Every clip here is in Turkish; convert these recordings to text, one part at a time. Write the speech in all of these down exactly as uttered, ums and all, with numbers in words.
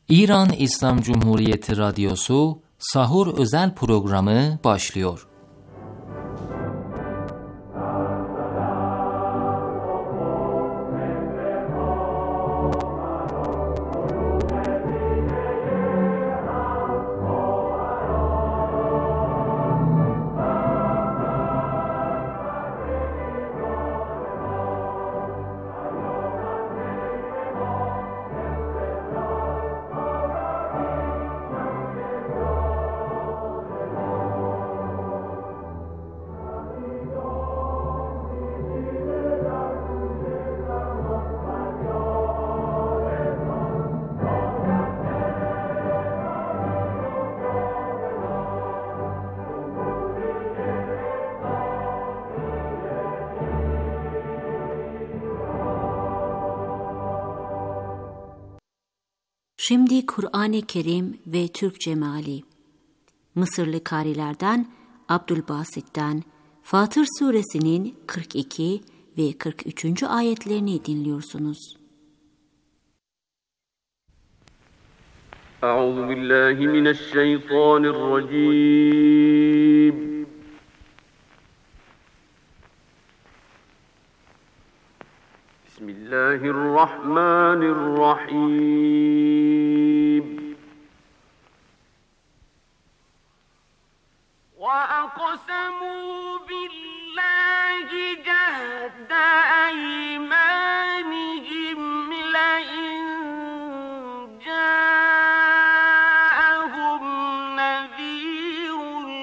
İran İslam Cumhuriyeti Radyosu Sahur özel programı başlıyor. Şimdi Kur'an-ı Kerim ve Türkçe meali. Mısırlı karilerden Abdülbasit'ten Fatır Suresinin kırk iki ve kırk üçüncü ayetlerini dinliyorsunuz. Euzu billahi mineşşeytanirracim. Bismillahirrahmanirrahim. وَأَقْسَمُوا بِاللَّهِ جَهْدَ أَيْمَانِهِمْ لَئِنْ جَاءَهُمْ نَذِيرٌ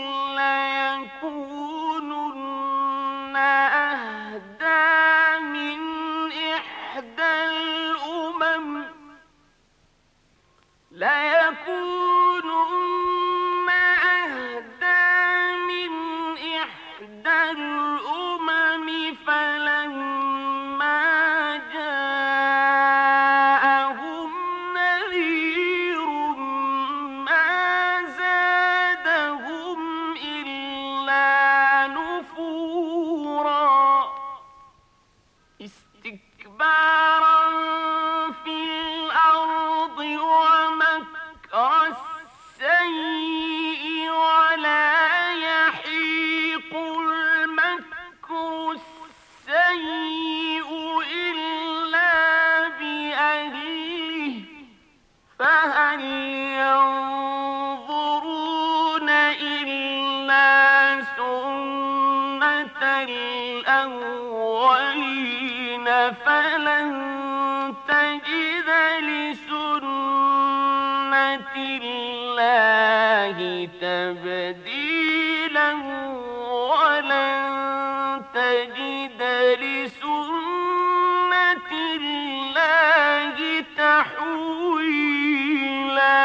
لَيَكُونُنَّ أَهْدَىٰ مِنْ إِحْدَى الْأُمَمِ لَيَكُونُنَّ فَلَنْ تَجِدَ لِسُنَّةِ اللَّهِ تَبْدِيلًا وَلَنْ تَجِدَ لِسُنَّةِ اللَّهِ تَحْوِيلًا.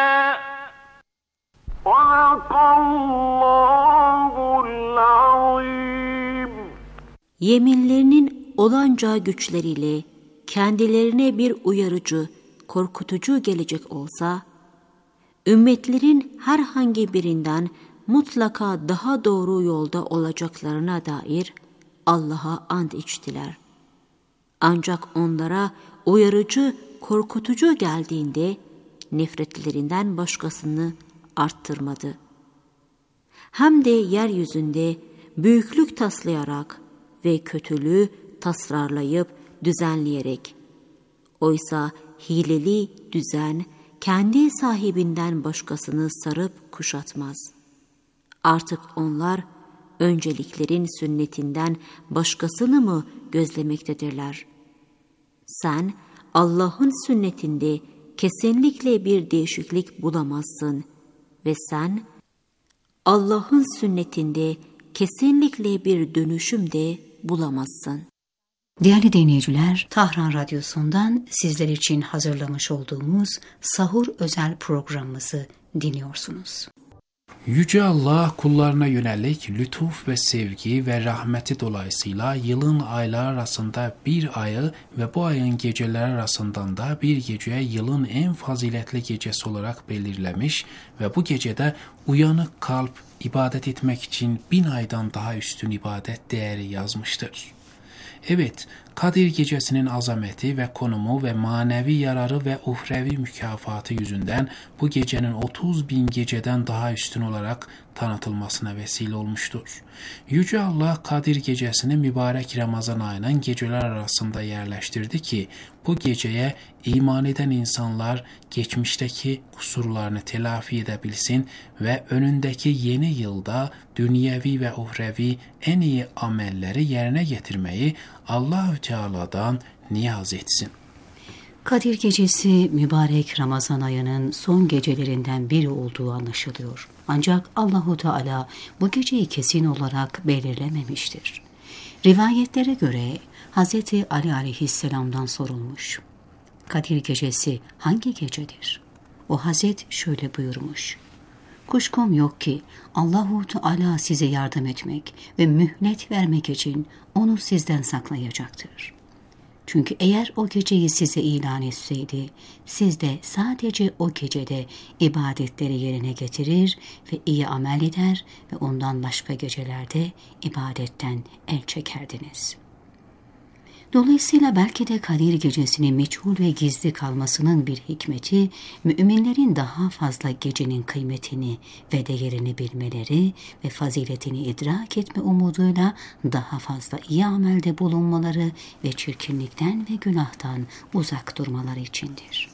صَدَقَ اللّٰهُ الْعَظِيمُ. Yeminlerinin olanca güçleriyle kendilerine bir uyarıcı, korkutucu gelecek olsa, ümmetlerin herhangi birinden mutlaka daha doğru yolda olacaklarına dair Allah'a ant içtiler. Ancak onlara uyarıcı, korkutucu geldiğinde nefretlerinden başkasını arttırmadı. Hem de yeryüzünde büyüklük taslayarak ve kötülüğü tasarlayıp düzenleyerek. Oysa hileli düzen kendi sahibinden başkasını sarıp kuşatmaz. Artık onlar önceliklerin sünnetinden başkasını mı gözlemektedirler? Sen Allah'ın sünnetinde kesinlikle bir değişiklik bulamazsın ve sen Allah'ın sünnetinde kesinlikle bir dönüşüm de bulamazsın. Değerli dinleyiciler, Tahran Radyosu'ndan sizler için hazırlamış olduğumuz Sahur özel programımızı dinliyorsunuz. Yüce Allah kullarına yönelik lütuf ve sevgi ve rahmeti dolayısıyla yılın aylar arasında bir ayı ve bu ayın geceleri arasından da bir geceye yılın en faziletli gecesi olarak belirlemiş ve bu gecede uyanık kalp ibadet etmek için bin aydan daha üstün ibadet değeri yazmıştır. Evet, Kadir gecesinin azameti ve konumu ve manevi yararı ve uhrevi mükafatı yüzünden bu gecenin otuz bin geceden daha üstün olarak tanıtılmasına vesile olmuştur. Yüce Allah Kadir gecesini mübarek Ramazan ayının geceler arasında yerleştirdi ki bu geceye iman eden insanlar geçmişteki kusurlarını telafi edebilsin ve önündeki yeni yılda dünyevi ve uhrevi en iyi amelleri yerine getirmeyi Allahü Teala'dan niyaz etsin. Kadir gecesi mübarek Ramazan ayının son gecelerinden biri olduğu anlaşılıyor. Ancak Allahu Teala bu geceyi kesin olarak belirlememiştir. Rivayetlere göre Hz. Ali aleyhisselamdan sorulmuş. Kadir gecesi hangi gecedir? O Hazret şöyle buyurmuş. Kuşkum yok ki Allahu Teala size yardım etmek ve mühlet vermek için onu sizden saklayacaktır. Çünkü eğer o geceyi size ilan etseydi, siz de sadece o gecede ibadetleri yerine getirir ve iyi amel eder ve ondan başka gecelerde ibadetten el çekerdiniz. Dolayısıyla belki de Kadir gecesinin meçhul ve gizli kalmasının bir hikmeti, müminlerin daha fazla gecenin kıymetini ve değerini bilmeleri ve faziletini idrak etme umuduyla daha fazla iyi amelde bulunmaları ve çirkinlikten ve günahtan uzak durmaları içindir.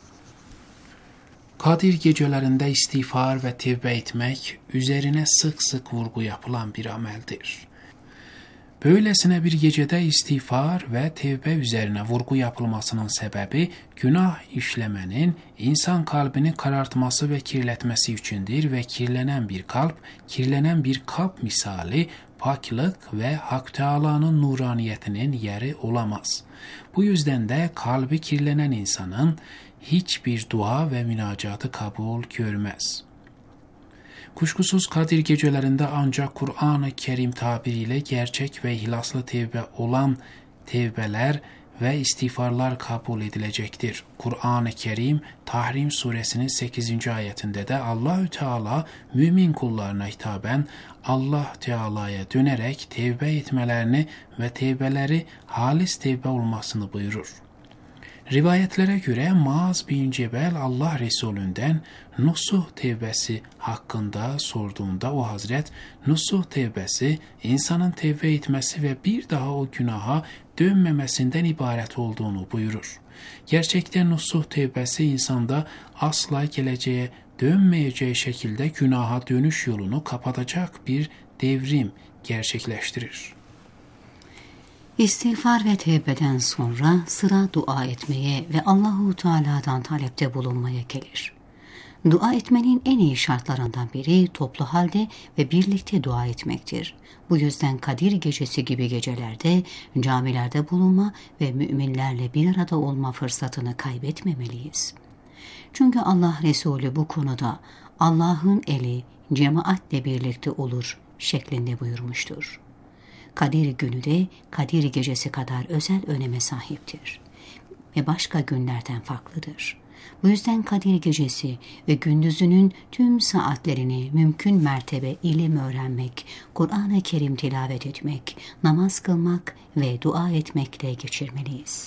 Kadir gecelerinde istiğfar ve tevbe etmek üzerine sık sık vurgu yapılan bir ameldir. Böylesine bir gecede istiğfar ve tevbe üzerine vurgu yapılmasının sebebi günah işlemenin insan kalbini karartması ve kirletmesi içindir ve kirlenen bir kalp, kirlenen bir kalp misali paklık ve Hak Teâlâ'nın nuraniyetinin yeri olamaz. Bu yüzden de kalbi kirlenen insanın hiçbir dua ve münacatı kabul görmez. Kuşkusuz Kadir gecelerinde ancak Kur'an-ı Kerim tabiriyle gerçek ve ihlaslı tevbe olan tevbeler ve istiğfarlar kabul edilecektir. Kur'an-ı Kerim Tahrim suresinin sekizinci ayetinde de Allahü Teala mümin kullarına hitaben Allah Teala'ya dönerek tevbe etmelerini ve tevbeleri halis tevbe olmasını buyurur. Rivayetlere göre Muaz bin Cebel Allah Resulünden Nusuh tevbesi hakkında sorduğunda o Hazret, Nusuh tevbesi insanın tevbe etmesi ve bir daha o günaha dönmemesinden ibaret olduğunu buyurur. Gerçekten Nusuh tevbesi insanda asla geleceğe dönmeyeceği şekilde günaha dönüş yolunu kapatacak bir devrim gerçekleştirir. İstiğfar ve tevbeden sonra sıra dua etmeye ve Allahu Teala'dan talepte bulunmaya gelir. Dua etmenin en iyi şartlarından biri toplu halde ve birlikte dua etmektir. Bu yüzden Kadir gecesi gibi gecelerde camilerde bulunma ve müminlerle bir arada olma fırsatını kaybetmemeliyiz. Çünkü Allah Resulü bu konuda Allah'ın eli cemaatle birlikte olur şeklinde buyurmuştur. Kadir günü de Kadir gecesi kadar özel öneme sahiptir ve başka günlerden farklıdır. Bu yüzden Kadir gecesi ve gündüzünün tüm saatlerini mümkün mertebe ilim öğrenmek, Kur'an-ı Kerim tilavet etmek, namaz kılmak ve dua etmekle geçirmeliyiz.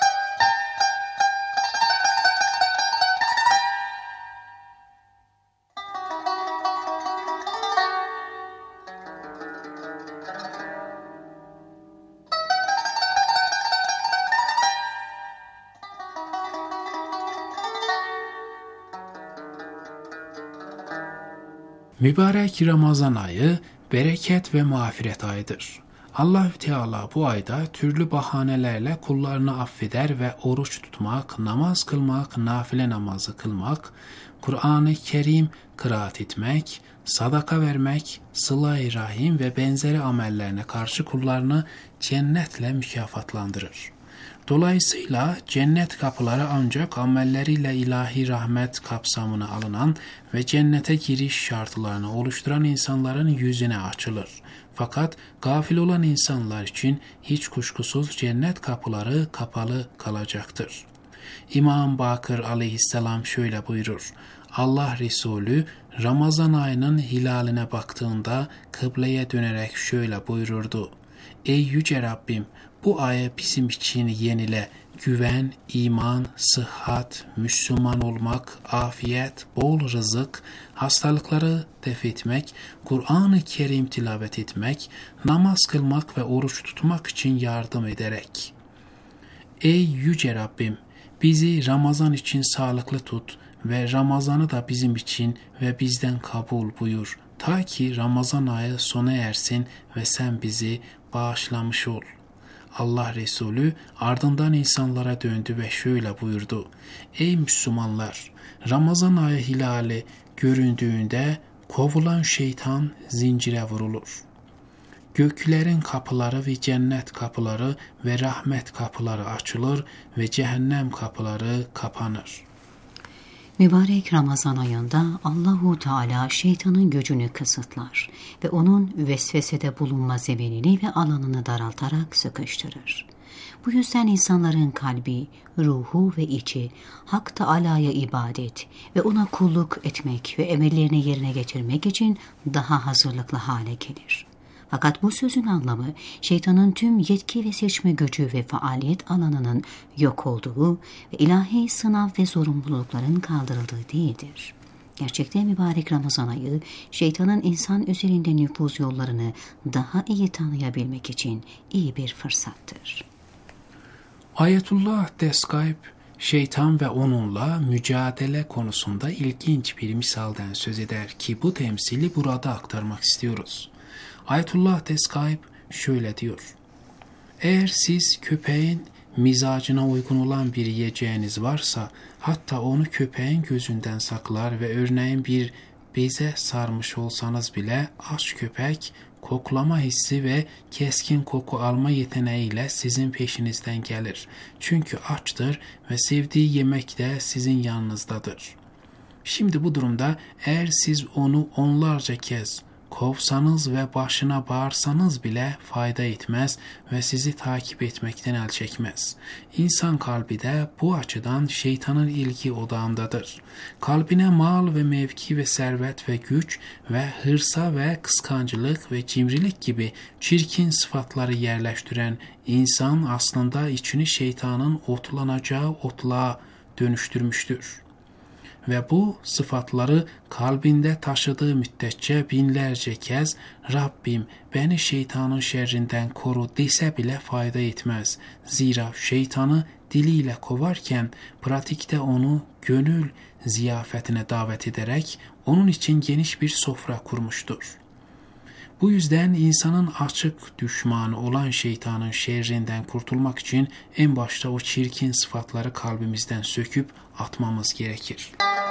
Mübarek Ramazan ayı bereket ve mağfiret ayıdır. Allahü Teala bu ayda türlü bahanelerle kullarını affeder ve oruç tutmak, namaz kılmak, nafile namazı kılmak, Kur'an-ı Kerim kıraat etmek, sadaka vermek, sıla-i rahim ve benzeri amellerine karşı kullarını cennetle mükafatlandırır. Dolayısıyla cennet kapıları ancak amelleriyle ilahi rahmet kapsamına alınan ve cennete giriş şartlarını oluşturan insanların yüzüne açılır. Fakat gafil olan insanlar için hiç kuşkusuz cennet kapıları kapalı kalacaktır. İmam Bakır aleyhisselam şöyle buyurur. Allah Resulü Ramazan ayının hilaline baktığında kıbleye dönerek şöyle buyururdu. Ey yüce Rabbim! bu ayı bizim için yenile. Güven, iman, sıhhat, Müslüman olmak, afiyet, bol rızık, hastalıkları def etmek, Kur'an-ı Kerim tilavet etmek, namaz kılmak ve oruç tutmak için yardım ederek. Ey Yüce Rabbim, bizi Ramazan için sağlıklı tut ve Ramazan'ı da bizim için ve bizden kabul buyur. Ta ki Ramazan ayı sona ersin ve sen bizi bağışlamış ol. Allah Resulü ardından insanlara döndü ve şöyle buyurdu. Ey Müslümanlar! Ramazan ayı hilali göründüğünde kovulan şeytan zincire vurulur. Göklerin kapıları ve cennet kapıları ve rahmet kapıları açılır ve cehennem kapıları kapanır. Mübarek Ramazan ayında Allahu Teala şeytanın gücünü kısıtlar ve onun vesvesede bulunma zeminini ve alanını daraltarak sıkıştırır. Bu yüzden insanların kalbi, ruhu ve içi Hak Teala'ya ibadet ve ona kulluk etmek ve emellerini yerine getirmek için daha hazırlıklı hale gelir. Fakat bu sözün anlamı şeytanın tüm yetki ve seçme gücü ve faaliyet alanının yok olduğu ve ilahi sınav ve zorunlulukların kaldırıldığı değildir. Gerçekte mübarek Ramazan ayı şeytanın insan üzerinde nüfuz yollarını daha iyi tanıyabilmek için iyi bir fırsattır. Ayetullah Destgayb, şeytan ve onunla mücadele konusunda ilginç bir misalden söz eder ki bu temsili burada aktarmak istiyoruz. Ayetullah Destgayb şöyle diyor. Eğer siz köpeğin mizacına uygun olan bir yiyeceğiniz varsa, hatta onu köpeğin gözünden saklar ve örneğin bir beze sarmış olsanız bile aç köpek, koklama hissi ve keskin koku alma yeteneğiyle sizin peşinizden gelir. Çünkü açtır ve sevdiği yemek de sizin yanınızdadır. Şimdi bu durumda eğer siz onu onlarca kez kovsanız ve başına bağırsanız bile fayda etmez ve sizi takip etmekten el çekmez. İnsan kalbi de bu açıdan şeytanın ilgi odağındadır. Kalbine mal ve mevki ve servet ve güç ve hırsa ve kıskancılık ve cimrilik gibi çirkin sıfatları yerleştiren insan aslında içini şeytanın otlanacağı otluğa dönüştürmüştür. Ve bu sıfatları kalbinde taşıdığı müddetçe binlerce kez Rabbim beni şeytanın şerrinden koru dese bile fayda etmez. Zira şeytanı diliyle kovarken pratikte onu gönül ziyafetine davet ederek onun için geniş bir sofra kurmuştur. Bu yüzden insanın açık düşmanı olan şeytanın şerrinden kurtulmak için en başta o çirkin sıfatları kalbimizden söküp atmamız gerekir.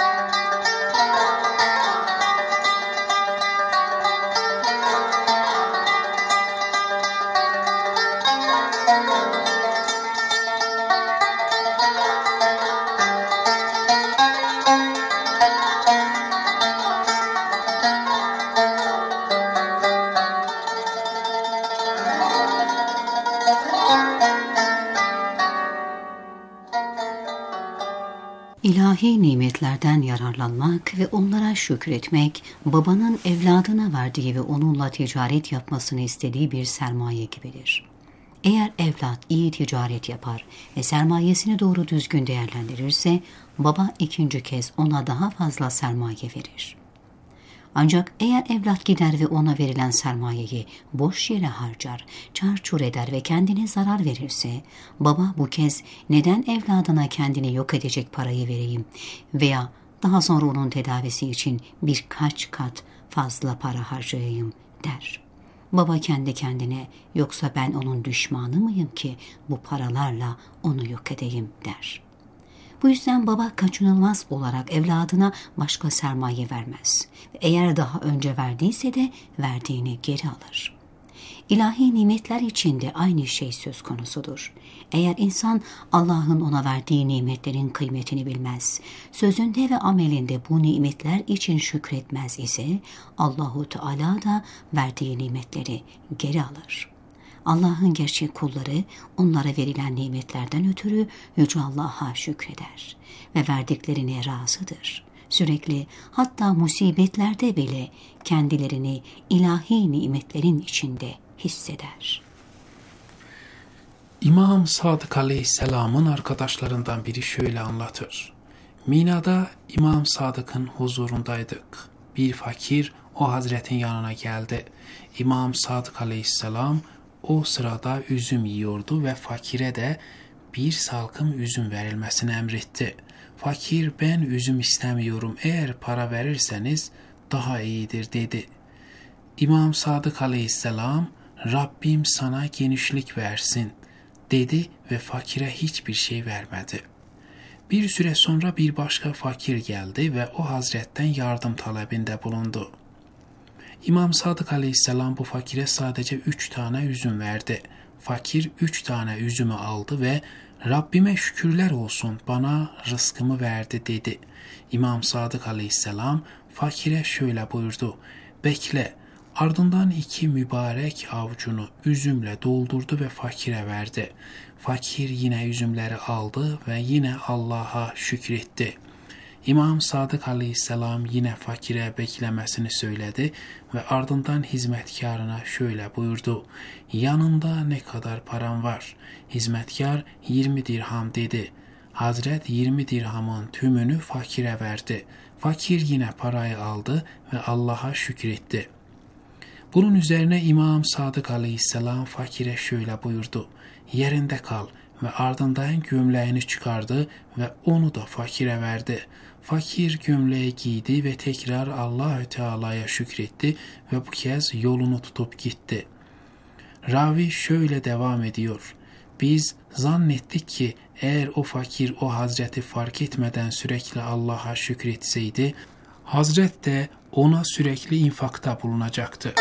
İlahi nimetlerden yararlanmak ve onlara şükretmek, babanın evladına verdiği ve onunla ticaret yapmasını istediği bir sermaye gibidir. Eğer evlat iyi ticaret yapar ve sermayesini doğru düzgün değerlendirirse, baba ikinci kez ona daha fazla sermaye verir. Ancak eğer evlat gider ve ona verilen sermayeyi boş yere harcar, çarçur eder ve kendine zarar verirse, baba bu kez neden evladına kendini yok edecek parayı vereyim veya daha sonra onun tedavisi için birkaç kat fazla para harcayayım der. Baba kendi kendine yoksa ben onun düşmanı mıyım ki bu paralarla onu yok edeyim der. Bu yüzden baba kaçınılmaz olarak evladına başka sermaye vermez. Eğer daha önce verdiyse de verdiğini geri alır. İlahi nimetler için de aynı şey söz konusudur. Eğer insan Allah'ın ona verdiği nimetlerin kıymetini bilmez, sözünde ve amelinde bu nimetler için şükretmez ise Allahu Teala da verdiği nimetleri geri alır. Allah'ın gerçek kulları onlara verilen nimetlerden ötürü Yüce Allah'a şükreder ve verdiklerine razıdır. Sürekli hatta musibetlerde bile kendilerini ilahi nimetlerin içinde hisseder. İmam Sadık Aleyhisselam'ın arkadaşlarından biri şöyle anlatır. Mina'da İmam Sadık'ın huzurundaydık. Bir fakir o Hazretin yanına geldi. İmam Sadık Aleyhisselam o sırada üzüm yiyordu ve fakire de bir salkım üzüm verilmesini emretti. Fakir ben üzüm istemiyorum, eğer para verirseniz daha iyidir dedi. İmam Sadık Aleyhisselam Rabbim sana genişlik versin dedi ve fakire hiçbir şey vermedi. Bir süre sonra bir başka fakir geldi ve o hazretten yardım talebinde bulundu. İmam Sadık Aleyhisselam bu fakire sadece üç tane üzüm verdi. Fakir üç tane üzümü aldı ve Rabbime şükürler olsun bana rızkımı verdi dedi. İmam Sadık Aleyhisselam fakire şöyle buyurdu. Bekle. Ardından iki mübarek avucunu üzümle doldurdu ve fakire verdi. Fakir yine üzümleri aldı ve yine Allah'a şükretti. İmam Sadık Aleyhisselam yine fakire beklemesini söyledi ve ardından hizmetkarına şöyle buyurdu. Yanında ne kadar param var? Hizmetkar yirmi dirham dedi. Hazret yirmi dirhamın tümünü fakire verdi. Fakir yine parayı aldı ve Allah'a şükretti. Bunun üzerine İmam Sadık Aleyhisselam fakire şöyle buyurdu. Yerinde kal ve ardından gömleğini çıkardı ve onu da fakire verdi. Fakir gömleği giydi ve tekrar Allahü Teala'ya şükretti ve bu kez yolunu tutup gitti. Ravi şöyle devam ediyor. Biz zannettik ki eğer o fakir o Hazreti fark etmeden sürekli Allah'a şükretseydi, Hazret de ona sürekli infakta bulunacaktı.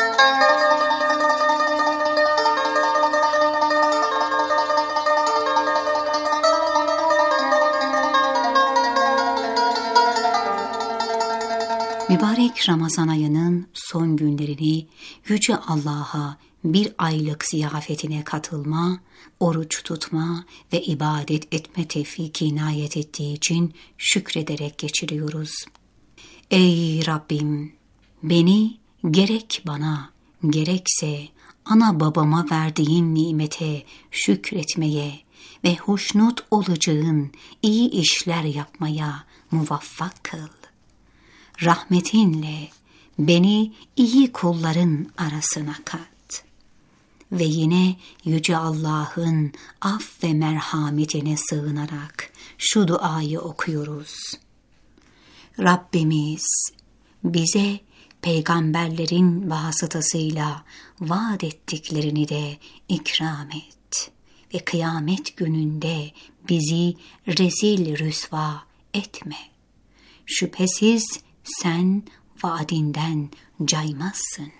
Mübarek Ramazan ayının son günlerini Yüce Allah'a bir aylık ziyafetine katılma, oruç tutma ve ibadet etme tevfiki inayet ettiği için şükrederek geçiriyoruz. Ey Rabbim! Beni gerek bana, gerekse ana babama verdiğin nimete şükretmeye ve hoşnut olacağın iyi işler yapmaya muvaffak kıl. Rahmetinle beni iyi kulların arasına kat. Ve yine Yüce Allah'ın af ve merhametine sığınarak şu duayı okuyoruz. Rabbimiz bize peygamberlerin vasıtasıyla vaat ettiklerini de ikram et ve kıyamet gününde bizi rezil rüsva etme. Şüphesiz sen vaadinden caymazsın.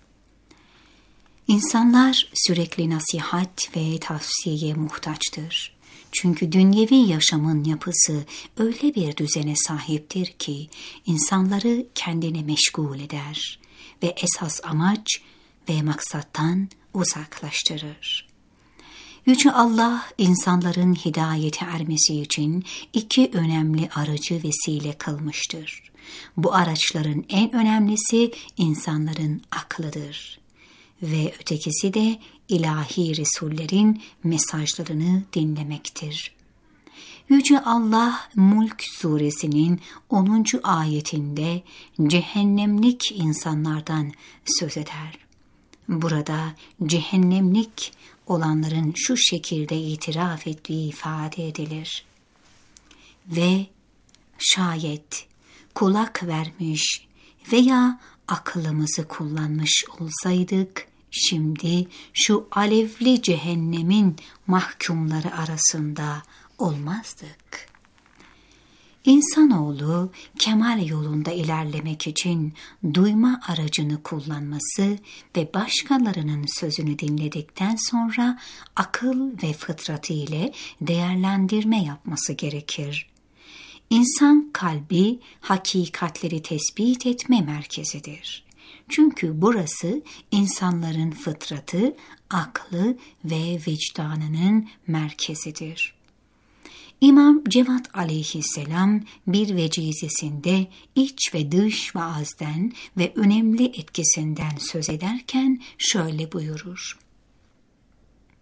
İnsanlar sürekli nasihat ve tavsiyeye muhtaçtır. Çünkü dünyevi yaşamın yapısı öyle bir düzene sahiptir ki insanları kendine meşgul eder ve esas amaç ve maksattan uzaklaştırır. Yüce Allah insanların hidayete ermesi için iki önemli aracı vesile kılmıştır. Bu araçların en önemlisi insanların aklıdır ve ötekisi de ilahi Resullerin mesajlarını dinlemektir. Yüce Allah Mulk suresinin onuncu ayetinde cehennemlik insanlardan söz eder. Burada cehennemlik olanların şu şekilde itiraf ettiği ifade edilir. Ve şayet kulak vermiş veya akılımızı kullanmış olsaydık, şimdi şu alevli cehennemin mahkumları arasında olmazdık. İnsanoğlu kemal yolunda ilerlemek için duyma aracını kullanması ve başkalarının sözünü dinledikten sonra akıl ve fıtratı ile değerlendirme yapması gerekir. İnsan kalbi hakikatleri tespit etme merkezidir. Çünkü burası insanların fıtratı, aklı ve vicdanının merkezidir. İmam Cevat aleyhisselam bir vecizesinde iç ve dış vaazden ve önemli etkisinden söz ederken şöyle buyurur.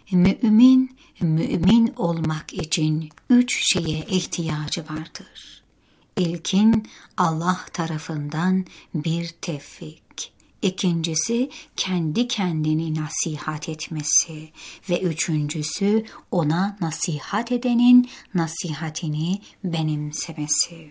Mümin, mümin olmak için üç şeye ihtiyacı vardır. İlkin Allah tarafından bir tevfik. İkincisi kendi kendini nasihat etmesi ve üçüncüsü ona nasihat edenin nasihatini benimsemesi.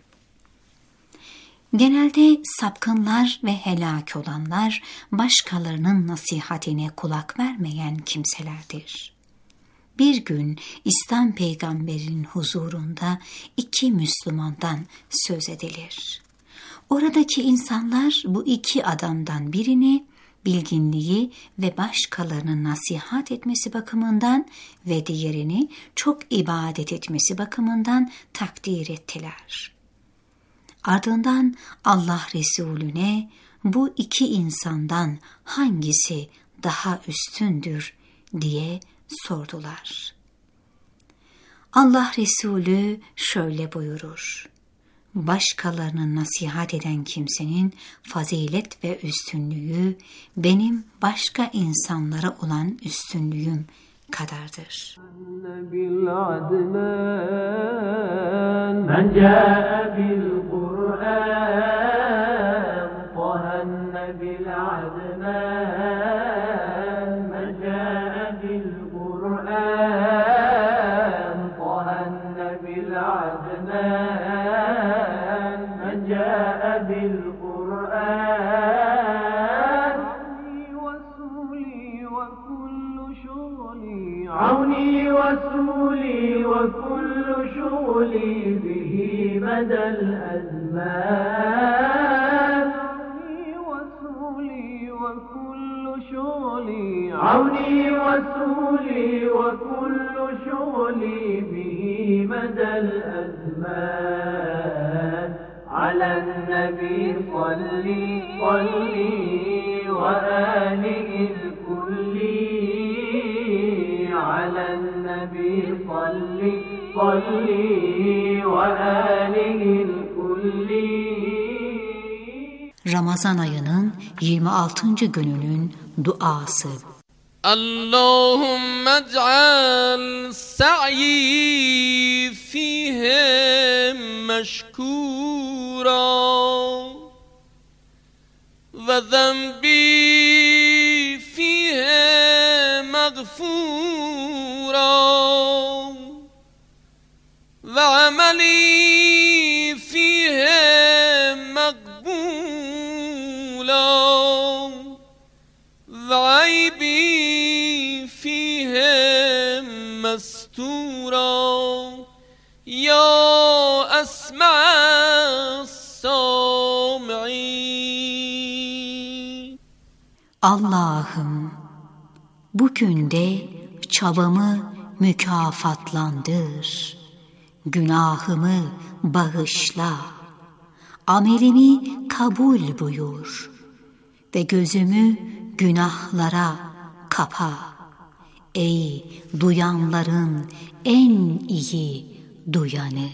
Genelde sapkınlar ve helak olanlar başkalarının nasihatine kulak vermeyen kimselerdir. Bir gün İslam peygamberinin huzurunda iki Müslümandan söz edilir. Oradaki insanlar bu iki adamdan birini bilginliği ve başkalarının nasihat etmesi bakımından ve diğerini çok ibadet etmesi bakımından takdir ettiler. Ardından Allah Resulüne bu iki insandan hangisi daha üstündür diye sordular. Allah Resulü şöyle buyurur: başkalarının nasihat eden kimsenin fazilet ve üstünlüğü benim başka insanlara olan üstünlüğüm kadardır. Men ca'e bil Kur'an tahanne bil adnan men ca'e bil Kur'an tahanne bil adnan men ca'e bil Kur'an wasuli ve kullu şughli avni wasuli ve kullu şughli bihi medel azman wasuli ve kullu şughli avni wasuli ve kullu şughli bihi medel azman alen nebi salli salli ve alihil kulli alen nebi salli salli ve alihil kulli. Ramazan ayının yirmi altıncı gününün duası. اللهم اجعل سعي فيهم مشكورا وذنبي فيهم مغفورا وعملي فيهم مقبولا وعيبي فيهم مستورا يا أسمع السامعين. Allah'ım, bu günde çabamı mükafatlandır, günahımı bağışla, amelimi kabul buyur ve gözümü günahlara kapa. Ey duyanların en iyi duyanı.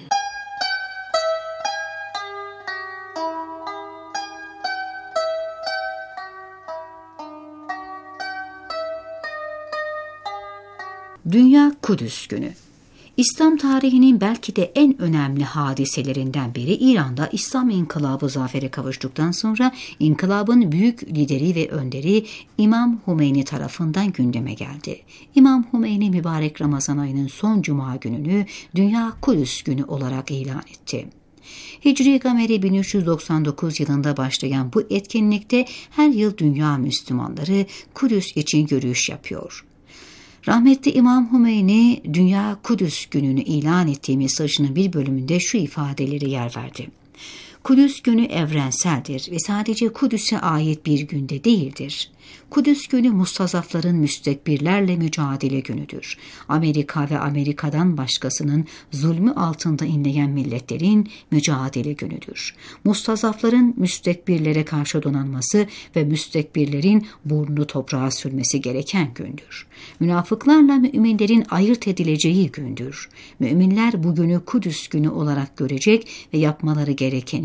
Dünya Kudüs Günü. İslam tarihinin belki de en önemli hadiselerinden biri İran'da İslam İnkılabı zafere kavuştuktan sonra inkılabın büyük lideri ve önderi İmam Hümeyni tarafından gündeme geldi. İmam Hümeyni mübarek Ramazan ayının son cuma gününü Dünya Kudüs Günü olarak ilan etti. Hicri Gameri bin üç yüz doksan dokuz yılında başlayan bu etkinlikte her yıl dünya Müslümanları Kudüs için yürüyüş yapıyor. Rahmetli İmam Hümeyni, Dünya Kudüs Günü'nü ilan ettiği mesajının bir bölümünde şu ifadeleri yer verdi. Kudüs Günü evrenseldir ve sadece Kudüs'e ait bir günde değildir. Kudüs Günü mustazafların müstekbirlerle mücadele günüdür. Amerika ve Amerika'dan başkasının zulmü altında inleyen milletlerin mücadele günüdür. Mustazafların müstekbirlere karşı donanması ve müstekbirlerin burnunu toprağa sürmesi gereken gündür. Münafıklarla müminlerin ayırt edileceği gündür. Müminler bu günü Kudüs Günü olarak görecek ve yapmaları gerekeni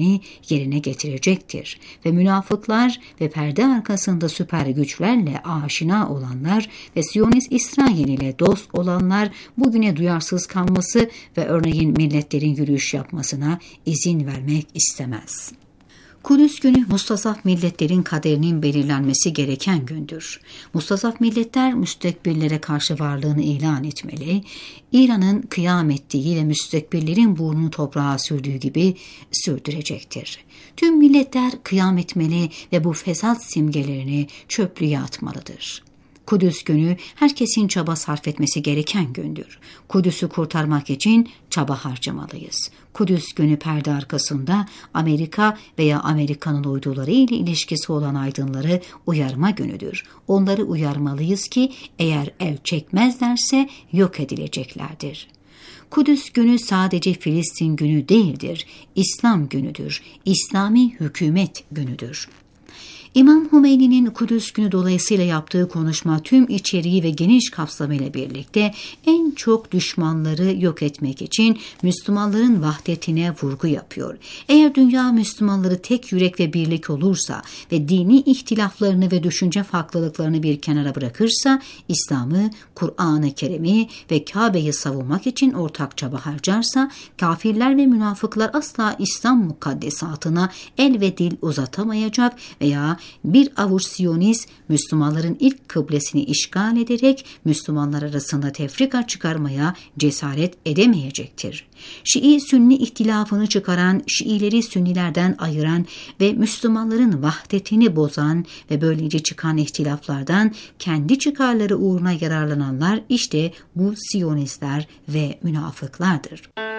görevlerini yerine getirecektir. Ve münafıklar ve perde arkasında süper güçlerle aşina olanlar ve Siyonist İsrail ile dost olanlar bugüne duyarsız kalması ve örneğin milletlerin yürüyüş yapmasına izin vermek istemez. Kudüs günü mustasaf milletlerin kaderinin belirlenmesi gereken gündür. Mustasaf milletler müstekbirlere karşı varlığını ilan etmeli, İran'ın kıyam ettiği ve müstekbirlerin burnunu toprağa sürdüğü gibi sürdürecektir. Tüm milletler kıyam etmeli ve bu fesat simgelerini çöplüğe atmalıdır. Kudüs günü herkesin çaba sarf etmesi gereken gündür. Kudüs'ü kurtarmak için çaba harcamalıyız. Kudüs günü perde arkasında Amerika veya Amerika'nın uyduları ile ilişkisi olan aydınları uyarma günüdür. Onları uyarmalıyız ki eğer el çekmezlerse yok edileceklerdir. Kudüs günü sadece Filistin günü değildir. İslam günüdür. İslami hükümet günüdür. İmam Hümeyni'nin Kudüs günü dolayısıyla yaptığı konuşma tüm içeriği ve geniş kapsamıyla birlikte en çok düşmanları yok etmek için Müslümanların vahdetine vurgu yapıyor. Eğer dünya Müslümanları tek yürek ve birlik olursa ve dini ihtilaflarını ve düşünce farklılıklarını bir kenara bırakırsa, İslam'ı, Kur'an-ı Kerim'i ve Kabe'yi savunmak için ortak çaba harcarsa, kafirler ve münafıklar asla İslam mukaddesatına el ve dil uzatamayacak veya bir avuç Siyonist Müslümanların ilk kıblesini işgal ederek Müslümanlar arasında tefrika çıkarmaya cesaret edemeyecektir. Şii-Sünni ihtilafını çıkaran, Şiileri Sünnilerden ayıran ve Müslümanların vahdetini bozan ve böylece çıkan ihtilaflardan kendi çıkarları uğruna yararlananlar işte bu Siyonistler ve münafıklardır.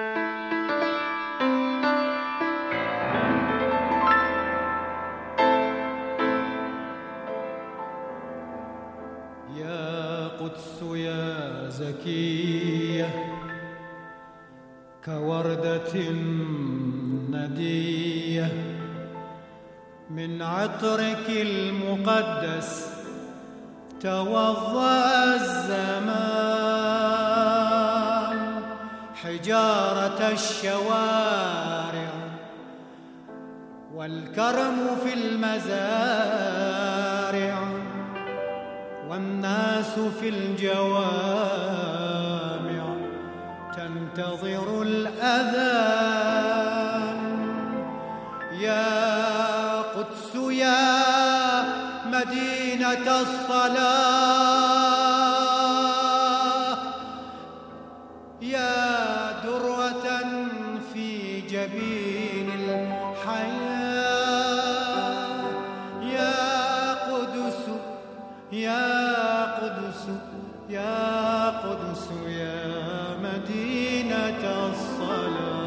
زكية كوردة ندية من عطرك المقدس توضأ الزمان حجارة الشوارع والكرم في المزارع والناس في الجوامع تنتظر الأذان يا قدس يا مدينة الصلاة يا درة في جبين الحياة يا قدس يا قدس يا قدس يا مدينة الصلاة.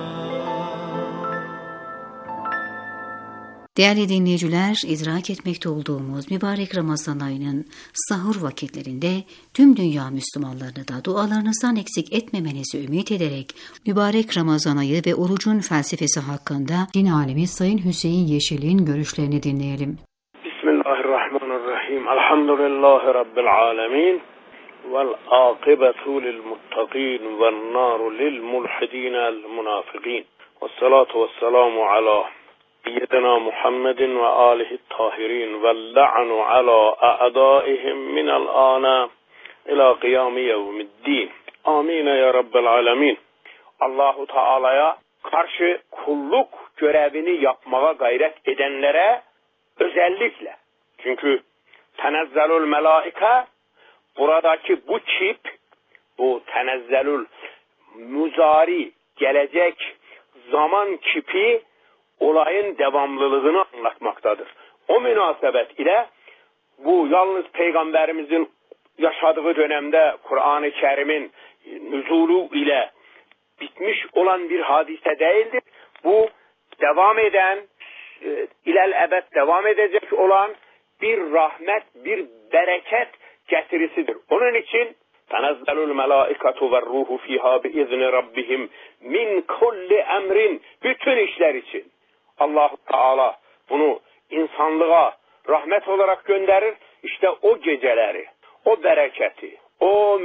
Değerli dinleyiciler, idrak etmekte olduğumuz mübarek Ramazan ayının sahur vakitlerinde tüm dünya Müslümanlarını da dualarınızdan eksik etmemenizi ümit ederek mübarek Ramazan ayı ve orucun felsefesi hakkında din alemi Sayın Hüseyin Yeşil'in görüşlerini dinleyelim. Bismillahirrahmanirrahim. Elhamdülillahi Rabbil alemin. Vel akibetu lil muttaqin vel naru lil mulhidin el munafiqin. Vessalatu vesselamu ala seyyidina Muhammedin ve alihi tahirin ve la'nu ala a'daihim minel ana ila kıyami yevmiddin. Amin ya Rabbil alemin. Allahu Teala'ya karşı kulluk görevini yapmaya gayret edenlere özellikle, çünkü tenezzelül melaike, buradaki bu çip, bu tenezzelül muzari, gelecek zaman çipi olayın devamlılığını anlatmaktadır. O münasebet ile bu yalnız Peygamberimizin yaşadığı dönemde Kur'an-ı Kerim'in nüzulu ile bitmiş olan bir hadise değildir. Bu devam eden, ilel ebed devam edecek olan bir rahmet, bir bereket getirisidir. Onun için tenezzelül melaiketu ve ruhu fiha bi izni rabbihim min kulli emrin, bütün işler için Allah Teala bunu insanlığa rahmet olarak gönderir. İşte o geceleri, o bereketi, o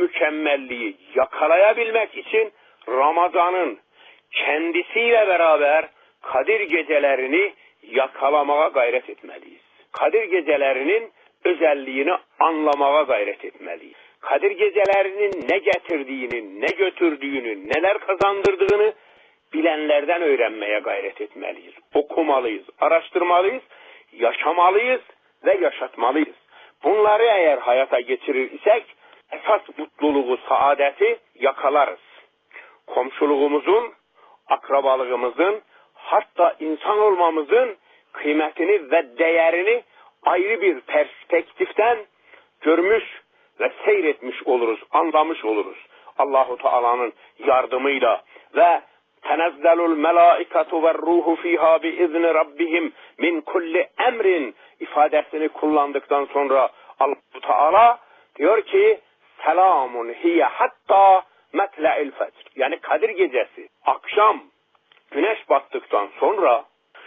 mükemmelliği yakalayabilmek için Ramazan'ın kendisiyle beraber Kadir gecelerini yakalamaya gayret etmeliyiz. Kadir gecelerinin özelliğini anlamaya gayret etmeliyiz. Kadir gecelerinin ne getirdiğini, ne götürdüğünü, neler kazandırdığını bilenlerden öğrenmeye gayret etmeliyiz. Okumalıyız, araştırmalıyız, yaşamalıyız ve yaşatmalıyız. Bunları eğer hayata geçirir isek esas mutluluğu, saadeti yakalarız. Komşuluğumuzun, akrabalığımızın, hatta insan olmamızın kıymetini ve değerini ayrı bir perspektiften görmüş ve seyretmiş oluruz, anlamış oluruz. Allahu Teala'nın yardımıyla ve tenezzelul melaiketu ve ruhu fiha bi izni rabbihim min kulli emrin ifadesini kullandıktan sonra Allahu Teala diyor ki selamun hiye hatta metla'il fecr. Yani Kadir gecesi akşam güneş battıktan sonra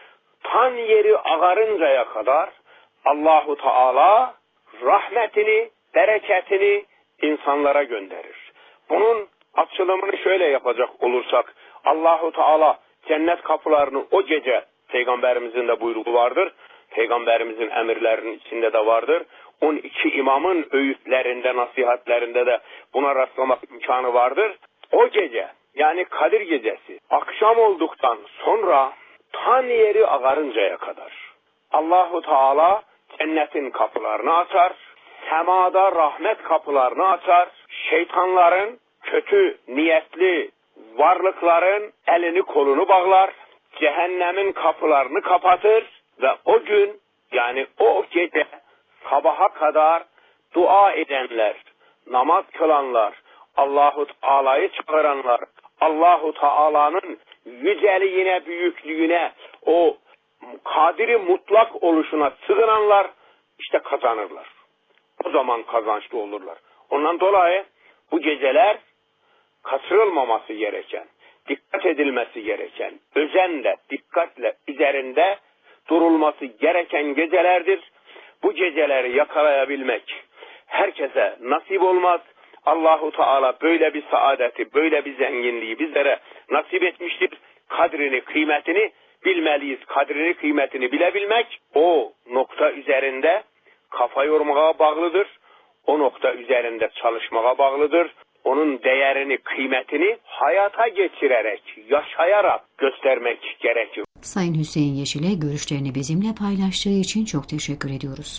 tan yeri ağarıncaya kadar Allahu Teala rahmetini, bereketini insanlara gönderir. Bunun açılımını şöyle yapacak olursak Allahu Teala cennet kapılarını o gece Peygamberimizin de buyruğu vardır. Peygamberimizin emirlerinin içinde de vardır. on iki imamın öğütlerinde, nasihatlerinde de buna rastlamak imkanı vardır. O gece yani Kadir gecesi akşam olduktan sonra tan yeri ağarıncaya kadar Allahu Teala cennetin kapılarını açar, semada rahmet kapılarını açar, şeytanların, kötü niyetli varlıkların elini kolunu bağlar, cehennemin kapılarını kapatır ve o gün yani o gece sabaha kadar dua edenler, namaz kılanlar, Allahu Teala'yı çağıranlar, Allahu Teala'nın yüceliğine, büyüklüğüne, o kadiri mutlak oluşuna sığınanlar işte kazanırlar. O zaman kazançlı olurlar. Ondan dolayı bu geceler kaçırılmaması gereken, dikkat edilmesi gereken, özenle, dikkatle üzerinde durulması gereken gecelerdir. Bu geceleri yakalayabilmek herkese nasip olmaz. Allahu Teala böyle bir saadeti, böyle bir zenginliği bizlere nasip etmiştir. Kadrini, kıymetini bilmeliyiz. Kadrini, kıymetini bilebilmek o nokta üzerinde kafa yormaya bağlıdır. O nokta üzerinde çalışmaya bağlıdır. Onun değerini, kıymetini hayata geçirerek, yaşayarak göstermek gerekiyor. Sayın Hüseyin Yeşil'e görüşlerini bizimle paylaştığı için çok teşekkür ediyoruz.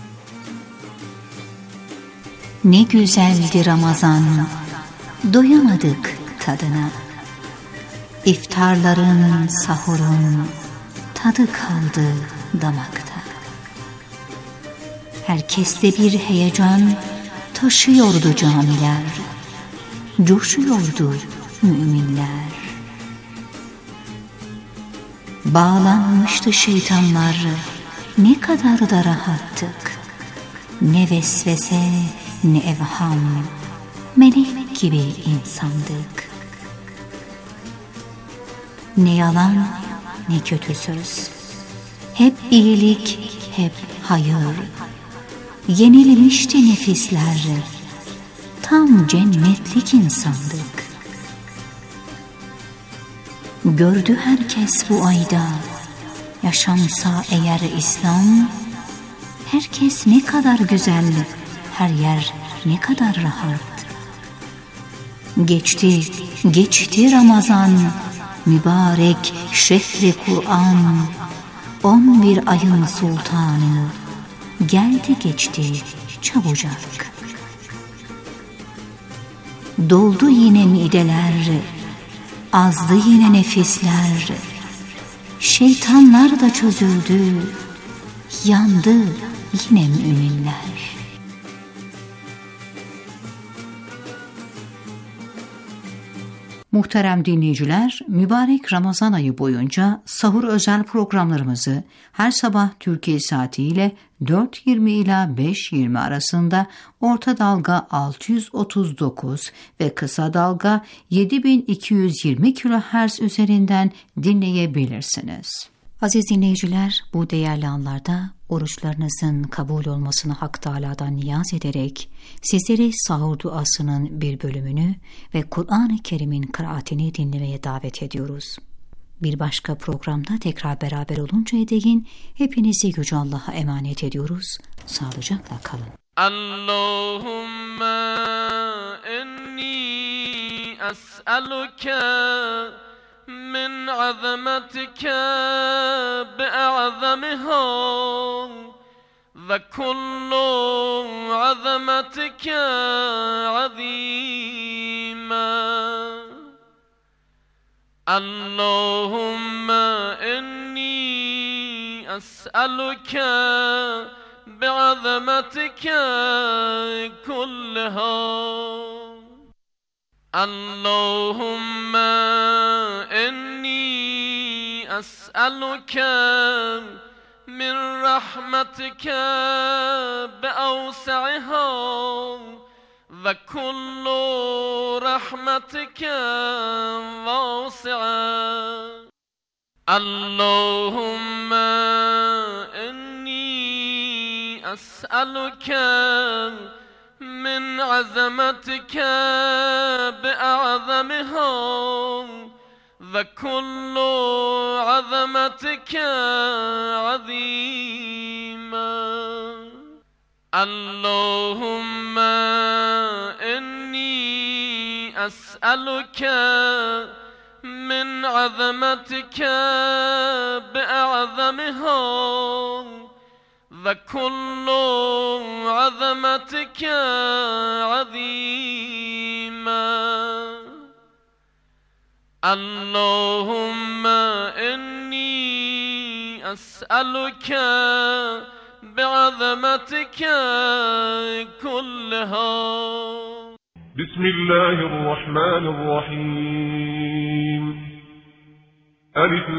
Ne güzeldi Ramazan, doyamadık tadına. İftarların, sahurun tadı kaldı damakta. Herkeste bir heyecan taşıyordu camiler, coşuyordu müminler. Bağlanmıştı şeytanlar, ne kadar da rahattık. Ne vesvese, ne evham, melek gibi insandık. Ne yalan, ne kötü söz, hep iyilik, hep hayır. Yenilmişti nefisler, tam cennetlik insandık. Gördü herkes bu ayda, yaşansa eğer İslam, herkes ne kadar güzel, her yer ne kadar rahat. Geçti, geçti Ramazan, mübarek şehri Kur'an, on bir ayın sultanı, geldi geçti çabucak. Doldu yine mideler, azdı yine nefisler, şeytanlar da çözüldü, yandı yine müminler. Muhterem dinleyiciler, mübarek Ramazan ayı boyunca sahur özel programlarımızı her sabah Türkiye saatiyle dört yirmi ila beş yirmi arasında orta dalga altı yüz otuz dokuz ve kısa dalga yedi bin iki yüz yirmi kilohertz üzerinden dinleyebilirsiniz. Aziz dinleyiciler, bu değerli anlarda oruçlarınızın kabul olmasını Hak Teâlâ'dan niyaz ederek sizleri sahur duasının bir bölümünü ve Kur'an-ı Kerim'in kıraatini dinlemeye davet ediyoruz. Bir başka programda tekrar beraber oluncaya değin hepinizi Yüce Allah'a emanet ediyoruz. Sağlıcakla kalın. Allahümme inni es'eluke min azametike bi'azamiha ve kullu azametike azîmâ. Allahümme inni es'eluke bi'azametike kulliha. Allahümme inni es'eluke min rahmetike bi'awsi'iha ve kullu rahmetike vasi'a. Allahümme inni es'eluke min azametike bi'azamiha ve kullu azametike azîmâ. Allahümme inni es'eluke min azametike bi'azamiha ve kullu azametike azîmâ. Allahümme inni es'eluke bi'azametike kulliha. Bismillahirrahmanirrahim. Elif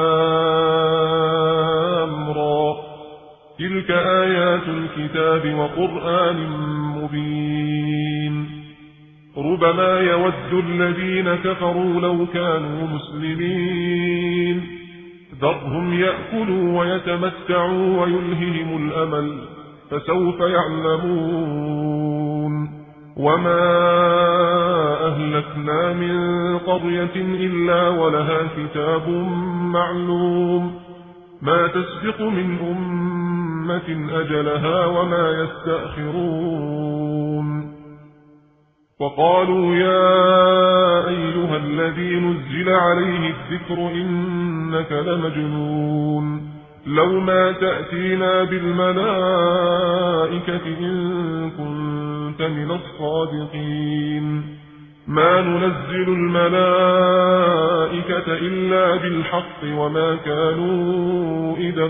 Lam Ra. Tilke ayatul kitabi ve Kur'anin mubin. ربما يود الذين كفروا لو كانوا مسلمين ذرهم يأكلوا ويتمتعوا ويلههم الأمل فسوف يعلمون وما أهلكنا من قرية إلا ولها كتاب معلوم ما تسبق من أمة أجلها وما يستأخرون وقالوا يا أيها الذي نزل عليه الذكر إنك لمجنون لو ما تأتينا بالملائكة إن كنت من الصادقين ما ننزل الملائكة إلا بالحق وما كانوا إذا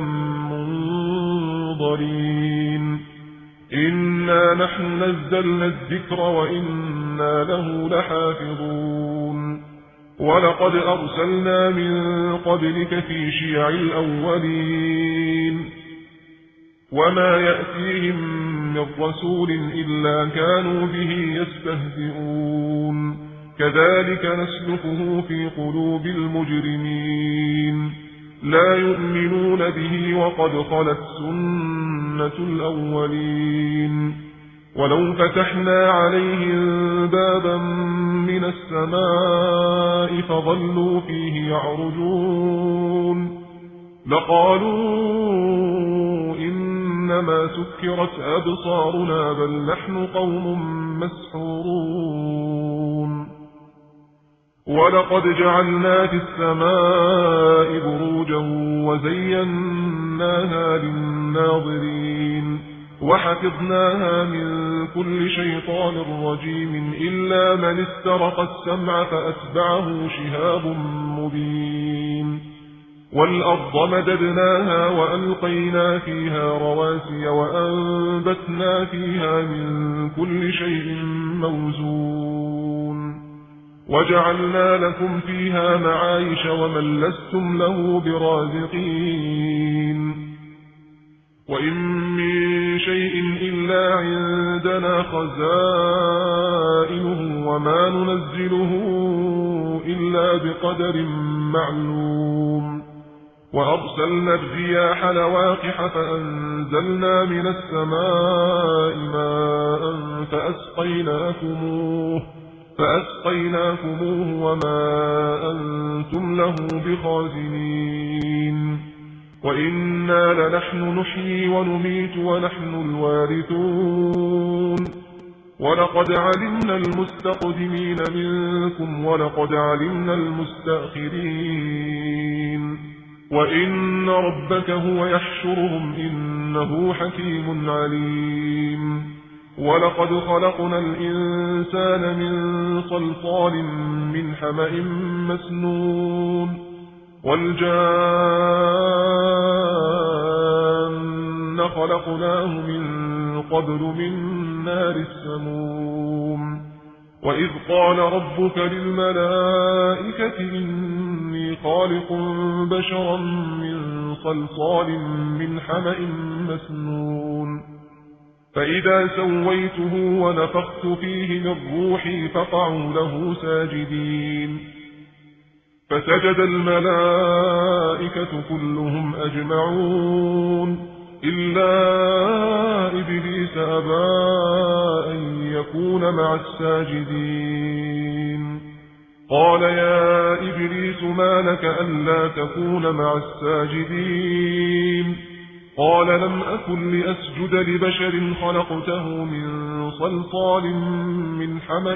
منظرين إنا نحن نزلنا الذكر وإنا له لحافظون ولقد أرسلنا من قبلك في شيع الأولين وما يأتيهم من رسول إلا كانوا به يستهزئون كذلك نسلكه في قلوب المجرمين لا يؤمنون به وقد خلت سنة الأولين ولو فتحنا عليهم بابا من السماء فظلوا فيه يعرجون لقالوا إنما سكرت أبصارنا بل نحن قوم مسحورون ولقد جعلنا في السماء بروجا وزيناها للناظرين وحفظناها من كل شيطان رجيم إلا من استرق السمع فأتبعه شهاب مبين والأرض مددناها وألقينا فيها رواسي وأنبتنا فيها من كل شيء موزون وجعلنا لكم فيها معايش ومن لستم له برازقين وإن من شيء إلا عندنا خزائنه وما ننزله إلا بقدر معلوم وأرسلنا الرياح لواقح فأنزلنا من السماء ماء فأسقيناكموه فأسقيناكموه وما أنتم له بخازنين وإنا لنحن نحيي ونميت ونحن الوارثون ولقد علمنا المستقدمين منكم ولقد علمنا المستأخرين وإن ربك هو يحشرهم إنه حكيم عليم ولقد خلقنا الإنسان من صلصال من حمأ مسنون والجان خلقناه من قبل من نار السموم وإذ قال ربك للملائكة إني خالق بشرا من صلصال من حمأ مسنون فإذا سويته ونفخت فيه من روحي فقعوا له ساجدين فسجد الملائكة كلهم أجمعون إلا إبليس أبى أن يكون مع الساجدين قال يا إبليس ما لك ألا تكون مع الساجدين قال لم أكن لأسجد لبشر خلقته من صلصال من حمأ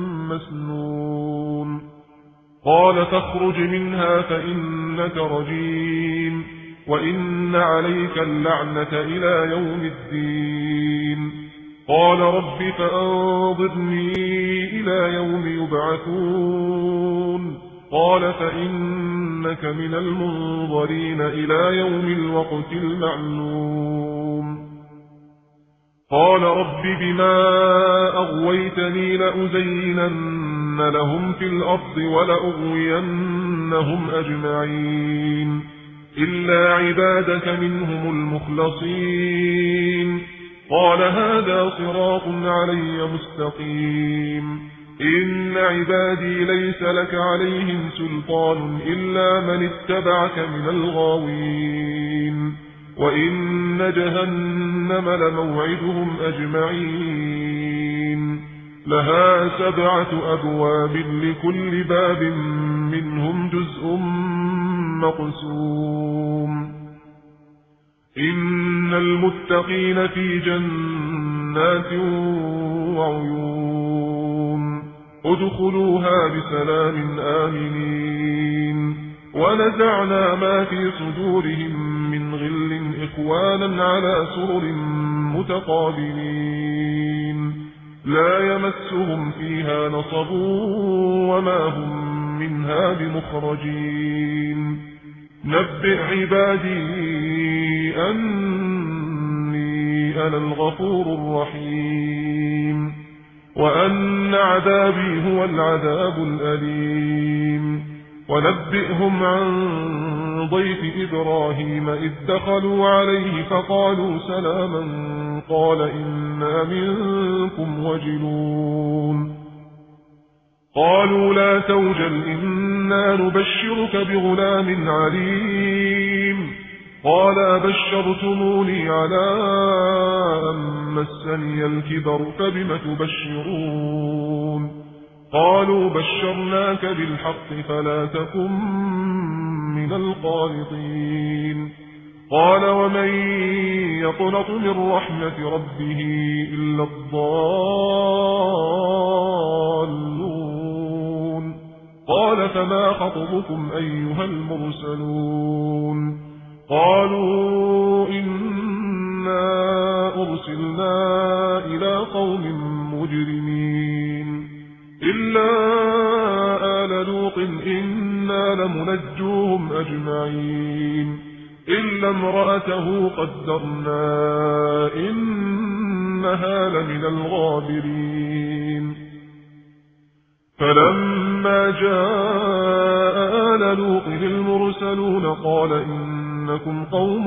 مسنون قال فاخرج منها فإنك رجيم وإن عليك اللعنة إلى يوم الدين قال رب فأنظرني إلى يوم يبعثون قال فإنك من المنظرين إلى يوم الوقت المعلوم قال رب بما أغويتني لأزينن لهم في الأرض ولأغوينهم أجمعين إلا عبادك منهم المخلصين قال هذا صراط علي مستقيم إن عبادي ليس لك عليهم سلطان إلا من اتبعك من الغاوين وإن جهنم لموعدهم أجمعين لها سبعة أبواب لكل باب منهم جزء مقسوم إن المتقين في جنات وعيون ادخلوها بسلام آمنين ونزعنا ما في صدورهم من غل إخوانا على سرر متقابلين لا يمسهم فيها نصب وما هم منها بمخرجين نبئ عبادي أني أنا الغفور الرحيم وأن عذابي هو العذاب الأليم ونبئهم عن ضيف إبراهيم إذ دخلوا عليه فقالوا سلاما قال إنا منكم وجلون قالوا لا توجل إنا نبشرك بغلام عليم قال بشرتموني على أن مسني الكبر فبم تبشرون قالوا بشرناك بالحق فلا تكن من القانطين قال ومن يقنط من رحمة ربه إلا الضالون قال فما خطبكم أيها المرسلون قالوا إنا أرسلنا إلى قوم مجرمين إلا آل لوط إنا لمنجوهم أجمعين إلا امرأته قدرنا إنها لمن الغابرين فلما جاء آل لوط المرسلون قال إنكم قوم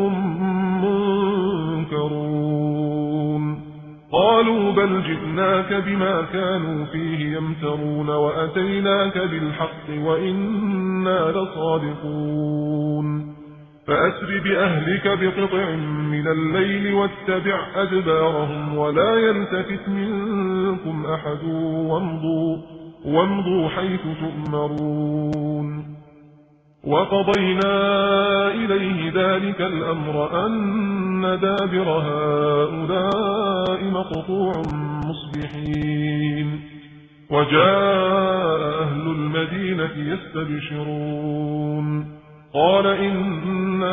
منكرون قالوا بل جئناك بما كانوا فيه يمترون وأتيناك بالحق وإنا لصادقون فأسر بأهلك بقطع من الليل واتبع أدبارهم ولا يلتفت منكم أحد وامضوا, وامضوا حيث تؤمرون وقضينا إليه ذلك الأمر أن دابر هؤلاء مقطوع مصبحين وجاء أهل المدينة يستبشرون قال إن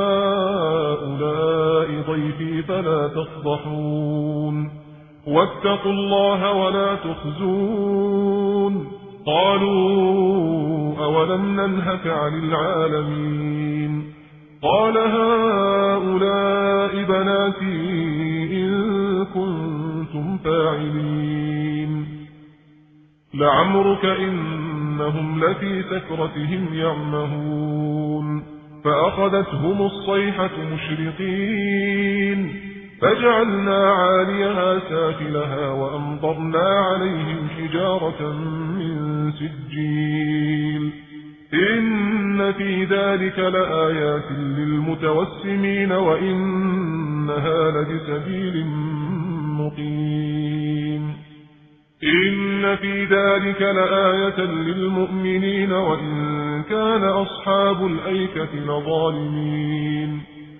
هؤلاء ضيفي فلا تفضحون واتقوا الله ولا تخزون قالوا أولم ننهك عن العالمين قال هؤلاء بناتي إن كنتم فاعلين لعمرك إنهم لفي سكرتهم يعمهون فأخذتهم الصيحة مشرقين فجعلنا عاليها سافلها وأمطرنا عليهم حجارة من سجيل إن في ذلك لآيات للمتوسمين وإنها لبسبيل مقيم إن في ذلك لآية للمؤمنين وإن كان أصحاب الأيكة لظالمين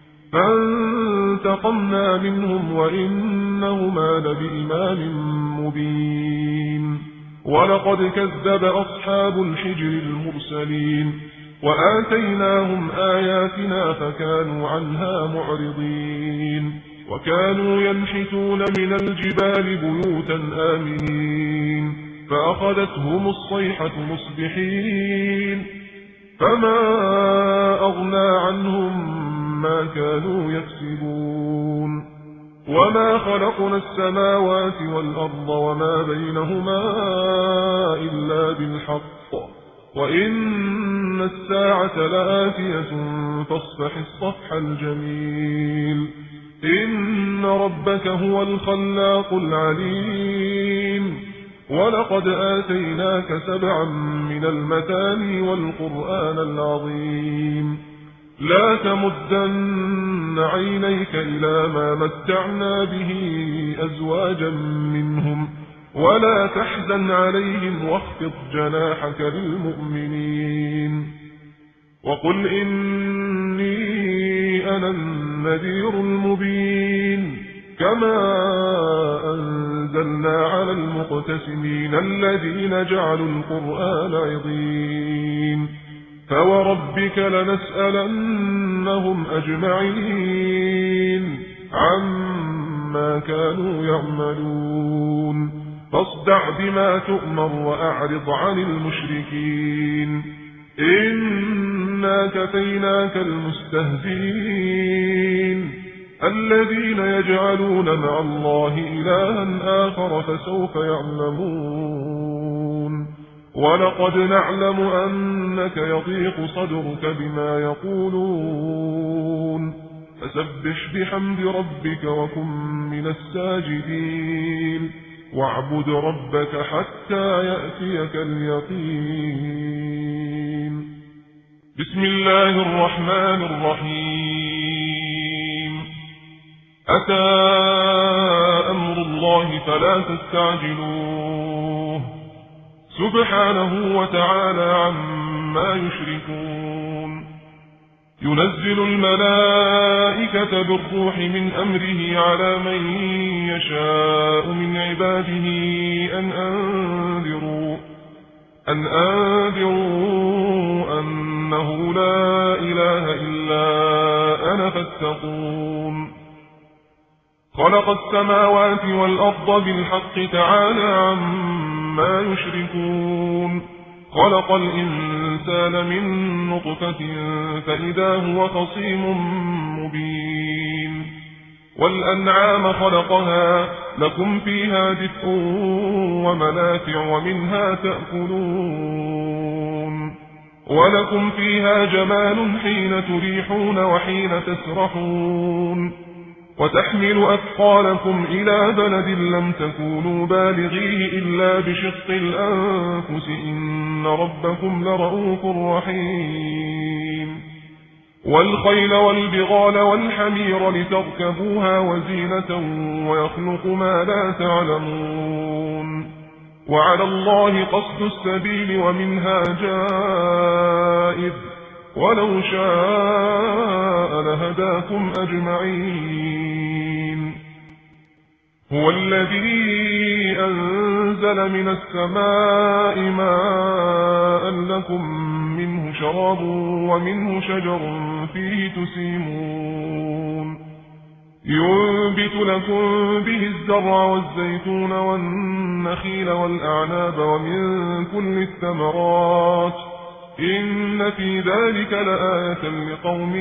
فانتقمنا منهم وإنهما لبإمام مبين ولقد كذب أصحاب الحجر المرسلين وآتيناهم آياتنا فكانوا عنها معرضين وكانوا ينحتون من الجبال بيوتا آمنين فأخذتهم الصيحة مصبحين فما أغنى عنهم ما كانوا يكسبون وما خلقنا السماوات والأرض وما بينهما إلا بالحق وإن الساعة لآتية فاصفح الصفح الجميل إن ربك هو الخلاق العليم ولقد آتيناك سبعا من المثاني والقرآن العظيم لا تمدن عينيك إلى ما متعنا به أزواجا منهم ولا تحزن عليهم واخفض جناحك للمؤمنين وقل إني أنا النذير المبين كما أنزلنا على المقتسمين الذين جعلوا القرآن عظيم فوربك لنسألنهم أجمعين عما كانوا يعملون فاصدع بما تؤمر وأعرض عن المشركين إنا كفيناك المستهزئين الذين يجعلون مع الله إلها آخر فسوف يعلمون ولقد نعلم أنك يضيق صدرك بما يقولون فسبح بحمد ربك وكن من الساجدين واعبد ربك حتى يأتيك اليقين بسم الله الرحمن الرحيم أتى أمر الله فلا تستعجلوه سبحانه وتعالى عما يشركون ينزل الملائكة بالروح من أمره على من يشاء من عباده أن أنذروا أن أنذروا أنه لا إله إلا أنا فاتقون خلق السماوات والأرض بالحق تعالى عما يشركون خلق الإنسان من نطفة فإذا هو خصيم مبين والأنعام خلقها لكم فيها دفء ومنافع ومنها تأكلون ولكم فيها جمال حين تريحون وحين تسرحون وتحمل أثقالكم إلى بلد لم تكونوا بالغيه إلا بشق الأنفس إن ربكم لرؤوف رحيم والخيل والبغال والحمير لتركبوها وزينة ويخلق ما لا تعلمون وعلى الله قصد السبيل ومنها جائر ولو شاء لهداكم أجمعين هو الذي أنزل من السماء ماء لكم منه شراب ومنه شجر فيه تسيمون ينبت لكم به الزرع والزيتون والنخيل والأعناب ومن كل الثمرات إن في ذلك لآية لقوم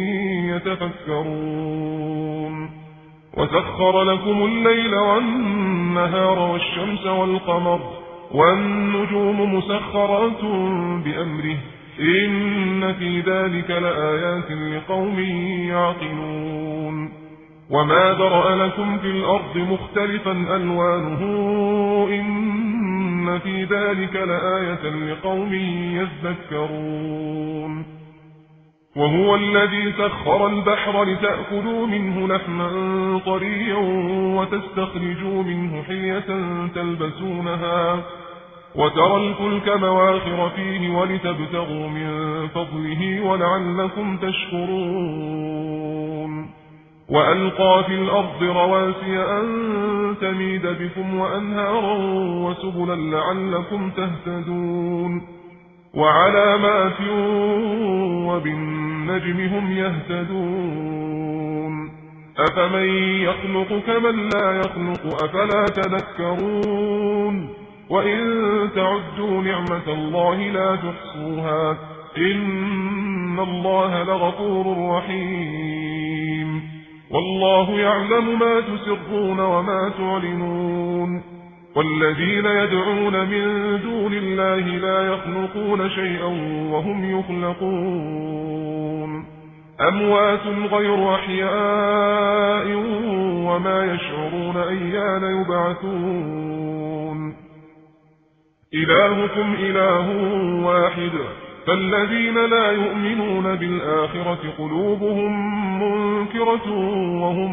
يتفكرون وسخر لكم الليل والنهار والشمس والقمر والنجوم مسخرات بأمره إن في ذلك لآيات لقوم يعقلون وما ذرأ لكم في الأرض مختلفا ألوانه إن في ذلك لآية لقوم يذكرون وهو الذي سخر البحر لتأكلوا منه لحما طريا وتستخرجوا منه حلية تلبسونها وترى الفلك مواخر فيه ولتبتغوا من فضله ولعلكم تشكرون وألقى في الأرض رواسي أن تميد بكم وأنهارا وسبلا لعلكم تهتدون وعلامات وبالنجم هم يهتدون أفمن يخلق كمن لا يخلق أفلا تذكرون وإن تعدوا نعمة الله لا تحصوها إن الله لغفور رحيم والله يعلم ما تسرون وما تعلنون والذين يدعون من دون الله لا يخلقون شيئا وهم يخلقون أموات غير أحياء وما يشعرون أيان يبعثون إلهكم إله واحد فالذين لا يؤمنون بالآخرة قلوبهم منكرة وهم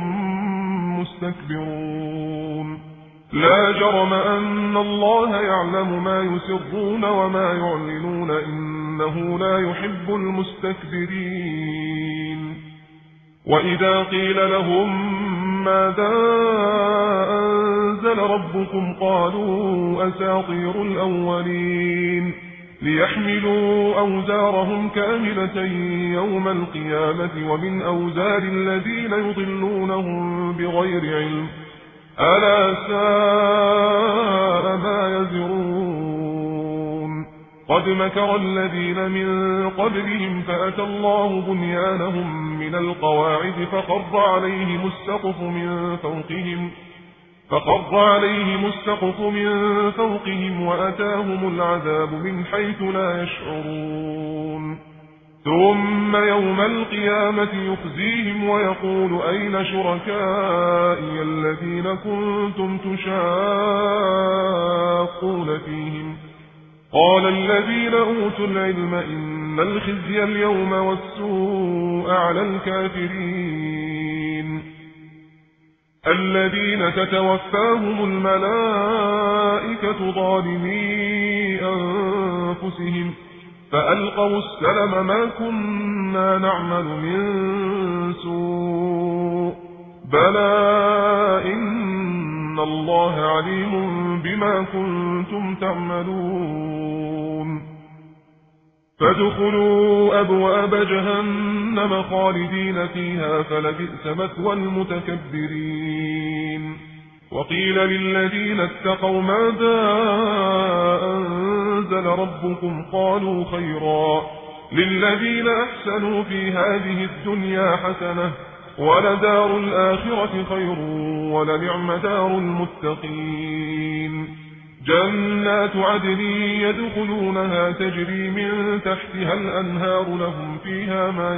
مستكبرون لا جرم أن الله يعلم ما يسرون وما يعلنون إنه لا يحب المستكبرين وإذا قيل لهم ماذا أنزل ربكم قالوا أساطير الأولين ليحملوا أوزارهم كاملة يوم القيامة ومن أوزار الذين يضلونهم بغير علم ألا ساء ما يزرون قد مكر الذين من قبلهم فأتى الله بنيانهم من القواعد فخر عليهم السقف من فوقهم فخر عليهم السقف من فوقهم وأتاهم العذاب من حيث لا يشعرون ثم يوم القيامة يخزيهم ويقول أين شركائي الذين كنتم تشاقون فيهم قال الذين أوتوا العلم إن الخزي اليوم والسوء على الكافرين الذين تتوفاهم الملائكة ظالمي أنفسهم فألقوا السلم ما كنا نعمل من سوء بلى إن الله عليم بما كنتم تعملون فادخلوا أبواب جهنم خالدين فيها فلبئس مثوى المتكبرين وقيل للذين اتقوا ماذا أنزل ربكم قالوا خيرا للذين أحسنوا في هذه الدنيا حسنة ولدار الآخرة خير ولنعم دار المتقين جنات عدن يدخلونها تجري من تحتها الأنهار لهم فيها ما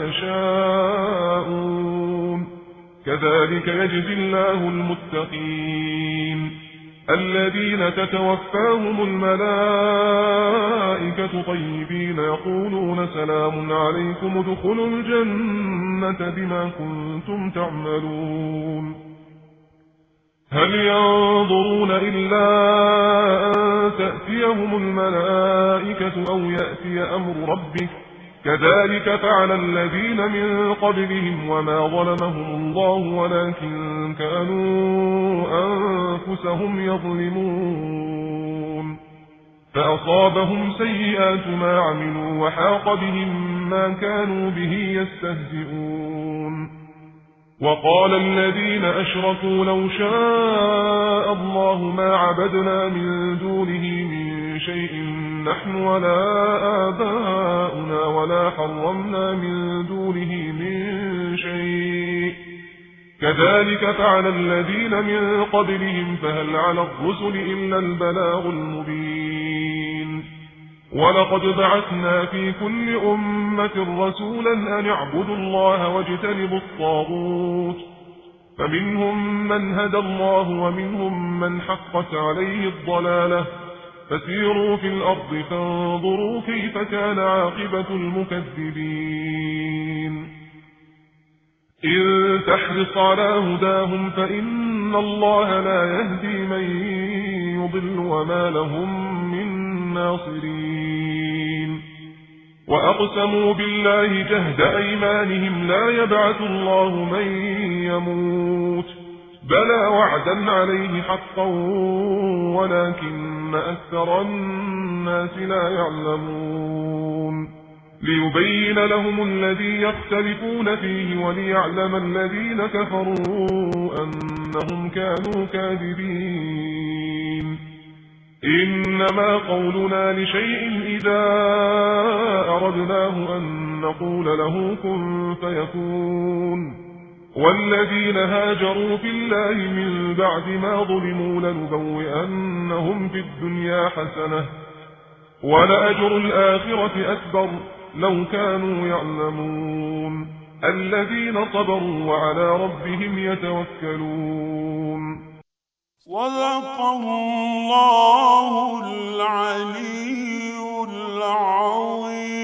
يشاءون كذلك يجزي الله المتقين الذين تتوفاهم الملائكة طيبين يقولون سلام عليكم ادخلوا الجنة بما كنتم تعملون هل ينظرون إلا أن تأتيهم الملائكة أو يأتي أمر ربك كذلك فعل الذين من قبلهم وما ظلمهم الله ولكن كانوا أنفسهم يظلمون فأصابهم سيئات ما عملوا وحاق بهم ما كانوا به يستهزئون وقال الذين أشركوا لو شاء الله ما عبدنا من دونه من شيء نحن ولا آباؤنا ولا حرمنا من دونه من شيء كذلك فعل الذين من قبلهم فهل على الرسل إلا البلاغ المبين ولقد بعثنا في كل أمة رسولا أن اعبدوا الله واجتنبوا الطاغوت فمنهم من هدى الله ومنهم من حقت عليه الضلالة فسيروا في الأرض فانظروا كيف كان عاقبة المكذبين إن تحرص على هداهم فإن الله لا يهدي من يضل وما لهم من ناصرين وأقسموا بالله جهد أيمانهم لا يبعث الله من يموت بلى وعدا عليه حقا ولكن أكثر الناس لا يعلمون ليبين لهم الذي يختلفون فيه وليعلم الذين كفروا أنهم كانوا كاذبين إنما قولنا لشيء إذا أردناه أن نقول له كن فيكون والذين هاجروا في الله من بعد ما ظلموا لنبوئنهم في الدنيا حسنة ولأجر الآخرة أكبر لو كانوا يعلمون الذين صبروا وعلى ربهم يتوكلون صدق الله العلي العظيم.